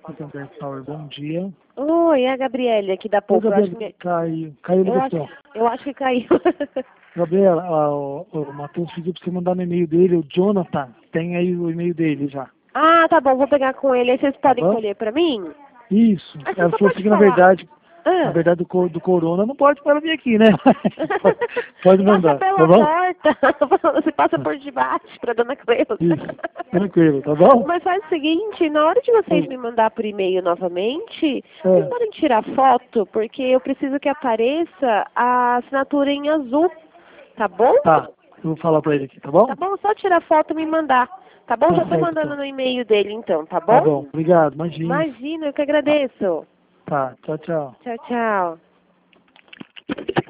Gutenberg Power, bom dia. Oi, é a Gabriele aqui da Pouco. Caiu a ligação. Eu acho que caiu. Gabriela, o Matheus pediu para você mandar no e-mail dele, o Jonathan, tem aí o e-mail dele já. Ah, tá bom, vou pegar com ele. Aí vocês podem colher pra mim? Isso. Ela falou assim que, na verdade, do Corona não pode para vir aqui, né? Pode mandar, passa tá pela bom? porta. Você passa por debaixo pra dona Cleusa. Isso, tranquilo, tá bom? Mas faz o seguinte, na hora de vocês me mandar por e-mail novamente, vocês podem tirar foto, porque eu preciso que apareça a assinatura em azul, tá bom? Tá, eu vou falar pra ele aqui, tá bom? Tá bom, só tirar foto e me mandar. Tá bom? Já tô mandando então. no e-mail dele então, tá bom? Tá bom, obrigado, imagina. Imagina, eu que agradeço. Tá, tchau, tchau. Tchau, tchau.